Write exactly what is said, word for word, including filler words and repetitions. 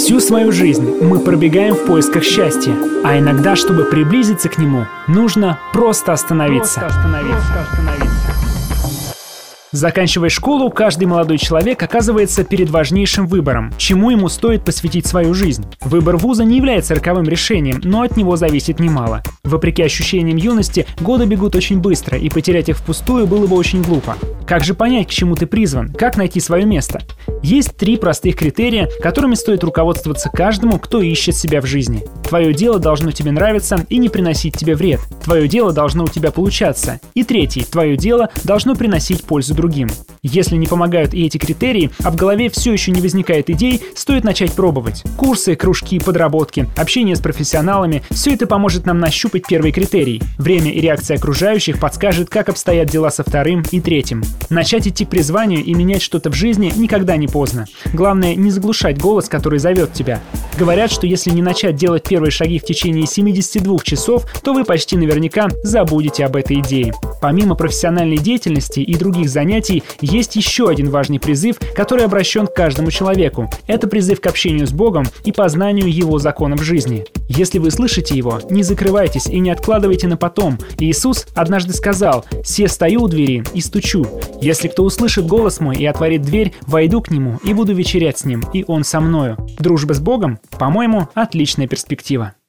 Всю свою жизнь мы пробегаем в поисках счастья, а иногда, чтобы приблизиться к нему, нужно просто остановиться. Просто остановиться. Просто остановиться. Заканчивая школу, каждый молодой человек оказывается перед важнейшим выбором, чему ему стоит посвятить свою жизнь. Выбор вуза не является роковым решением, но от него зависит немало. Вопреки ощущениям юности, годы бегут очень быстро, и потерять их впустую было бы очень глупо. Как же понять, к чему ты призван? Как найти свое место? Есть три простых критерия, которыми стоит руководствоваться каждому, кто ищет себя в жизни. Твое дело должно тебе нравиться и не приносить тебе вред. Твое дело должно у тебя получаться. И третий, твое дело должно приносить пользу другим. Если не помогают и эти критерии, а в голове все еще не возникает идей, стоит начать пробовать. Курсы, кружки, подработки, общение с профессионалами – все это поможет нам нащупать первый критерий. Время и реакция окружающих подскажет, как обстоят дела со вторым и третьим. Начать идти к призванию и менять что-то в жизни никогда не поздно. Главное, не заглушать голос, который зовет тебя. Говорят, что если не начать делать первые шаги в течение семидесяти двух часов, то вы почти наверняка забудете об этой идее. Помимо профессиональной деятельности и других занятий, есть еще один важный призыв, который обращен к каждому человеку. Это призыв к общению с Богом и познанию Его законов жизни. Если вы слышите Его, не закрывайтесь и не откладывайте на потом. Иисус однажды сказал: «Се стою у двери и стучу. Если кто услышит голос мой и отворит дверь, войду к нему и буду вечерять с ним, и он со мною». Дружба с Богом, по-моему, отличная перспектива.